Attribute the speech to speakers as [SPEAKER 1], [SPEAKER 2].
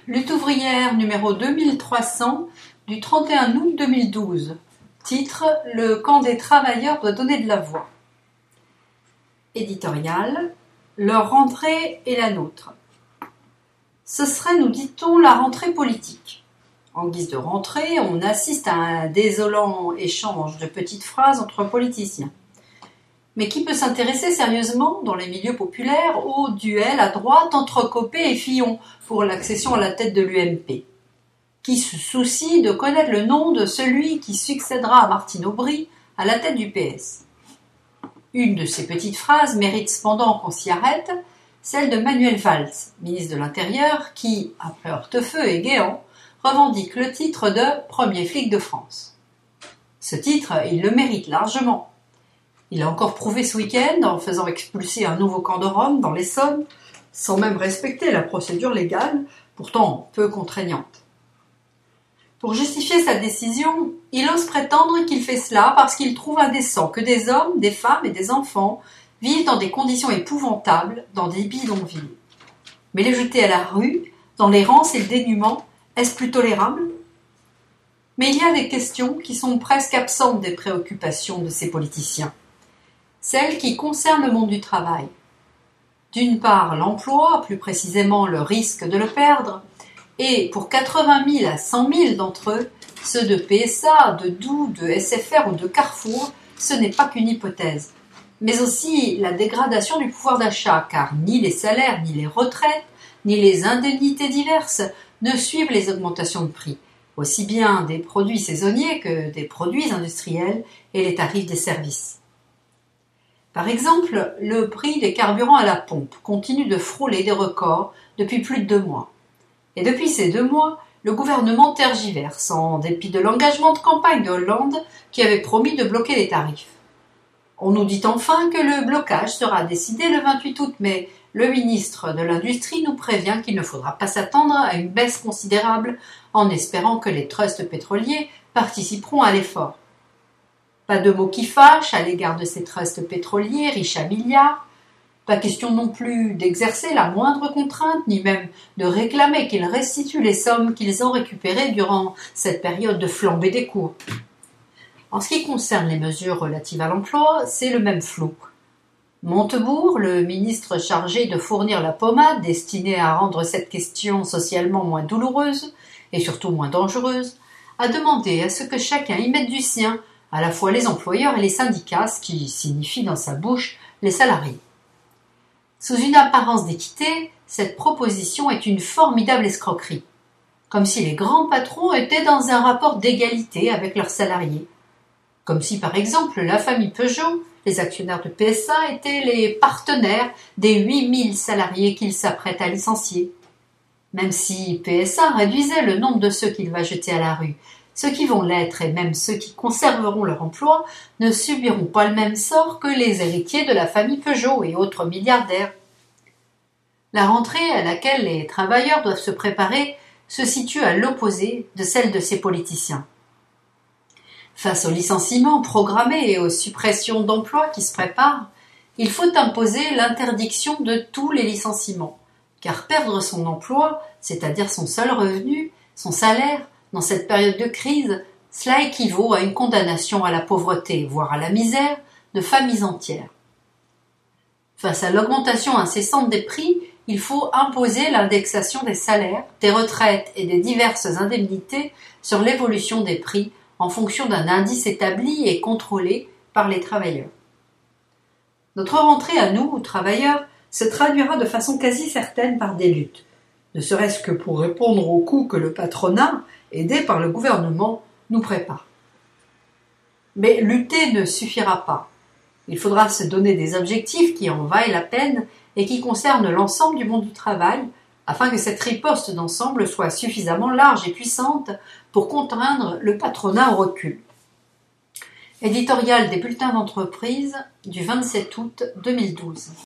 [SPEAKER 1] Lutte ouvrière numéro 2300 du 31 août 2012. Titre: Le camp des travailleurs doit donner de la voix. Éditorial: Leur rentrée est la nôtre. Ce serait, nous dit-on, la rentrée politique. En guise de rentrée, on assiste à un désolant échange de petites phrases entre politiciens. Mais qui peut s'intéresser sérieusement, dans les milieux populaires, au duel à droite entre Copé et Fillon pour l'accession à la tête de l'UMP? Qui se soucie de connaître le nom de celui qui succédera à Martine Aubry à la tête du PS? Une de ces petites phrases mérite cependant qu'on s'y arrête, celle de Manuel Valls, ministre de l'Intérieur, qui, après Hortefeux et Guéant, revendique le titre de premier flic de France. Ce titre, il le mérite largement. Il a encore prouvé ce week-end en faisant expulser un nouveau camp de Rome dans l'Essonne, sans même respecter la procédure légale, pourtant peu contraignante. Pour justifier sa décision, il ose prétendre qu'il fait cela parce qu'il trouve indécent que des hommes, des femmes et des enfants vivent dans des conditions épouvantables dans des bidonvilles. Mais les jeter à la rue, dans l'errance et le dénuement, est-ce plus tolérable? Mais il y a des questions qui sont presque absentes des préoccupations de ces politiciens. Celles qui concernent le monde du travail. D'une part, l'emploi, plus précisément le risque de le perdre, et pour 80 000 à 100 000 d'entre eux, ceux de PSA, de Doux, de SFR ou de Carrefour, ce n'est pas qu'une hypothèse. Mais aussi la dégradation du pouvoir d'achat, car ni les salaires, ni les retraites, ni les indemnités diverses ne suivent les augmentations de prix, aussi bien des produits saisonniers que des produits industriels et les tarifs des services. Par exemple, le prix des carburants à la pompe continue de frôler des records depuis plus de 2 mois. Et depuis ces 2 mois, le gouvernement tergiverse, en dépit de l'engagement de campagne de Hollande qui avait promis de bloquer les tarifs. On nous dit enfin que le blocage sera décidé le 28 août, mais le ministre de l'Industrie nous prévient qu'il ne faudra pas s'attendre à une baisse considérable en espérant que les trusts pétroliers participeront à l'effort. Pas de mots qui fâchent à l'égard de ces trusts pétroliers riches à milliards. Pas question non plus d'exercer la moindre contrainte, ni même de réclamer qu'ils restituent les sommes qu'ils ont récupérées durant cette période de flambée des cours. En ce qui concerne les mesures relatives à l'emploi, c'est le même flou. Montebourg, le ministre chargé de fournir la pommade destinée à rendre cette question socialement moins douloureuse et surtout moins dangereuse, a demandé à ce que chacun y mette du sien, à la fois les employeurs et les syndicats, ce qui signifie dans sa bouche les salariés. Sous une apparence d'équité, cette proposition est une formidable escroquerie, comme si les grands patrons étaient dans un rapport d'égalité avec leurs salariés, comme si par exemple la famille Peugeot, les actionnaires de PSA, étaient les partenaires des 8000 salariés qu'ils s'apprêtent à licencier. Même si PSA réduisait le nombre de ceux qu'il va jeter à la rue, ceux qui vont l'être et même ceux qui conserveront leur emploi ne subiront pas le même sort que les héritiers de la famille Peugeot et autres milliardaires. La rentrée à laquelle les travailleurs doivent se préparer se situe à l'opposé de celle de ces politiciens. Face aux licenciements programmés et aux suppressions d'emplois qui se préparent, il faut imposer l'interdiction de tous les licenciements, car perdre son emploi, c'est-à-dire son seul revenu, son salaire, dans cette période de crise, cela équivaut à une condamnation à la pauvreté, voire à la misère, de familles entières. Face à l'augmentation incessante des prix, il faut imposer l'indexation des salaires, des retraites et des diverses indemnités sur l'évolution des prix en fonction d'un indice établi et contrôlé par les travailleurs. Notre rentrée à nous, travailleurs, se traduira de façon quasi certaine par des luttes, ne serait-ce que pour répondre aux coups que le patronat, aidé par le gouvernement, nous prépare. Mais lutter ne suffira pas. Il faudra se donner des objectifs qui en vaillent la peine et qui concernent l'ensemble du monde du travail, afin que cette riposte d'ensemble soit suffisamment large et puissante pour contraindre le patronat au recul. Éditorial des bulletins d'entreprise du 27 août 2012.